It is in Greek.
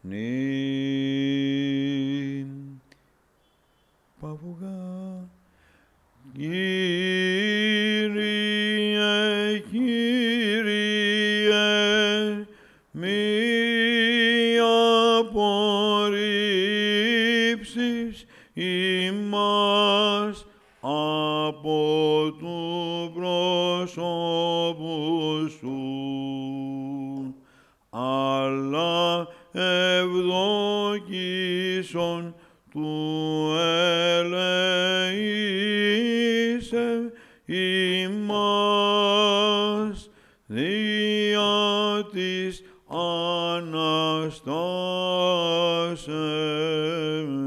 νυν παυγά. Κύριε, Κύριε, μη απορρίψεις ημάς από του προσώπου σου, αλλά ευδοκίσον του ελεήσε ημάς δια της Αναστάσεως.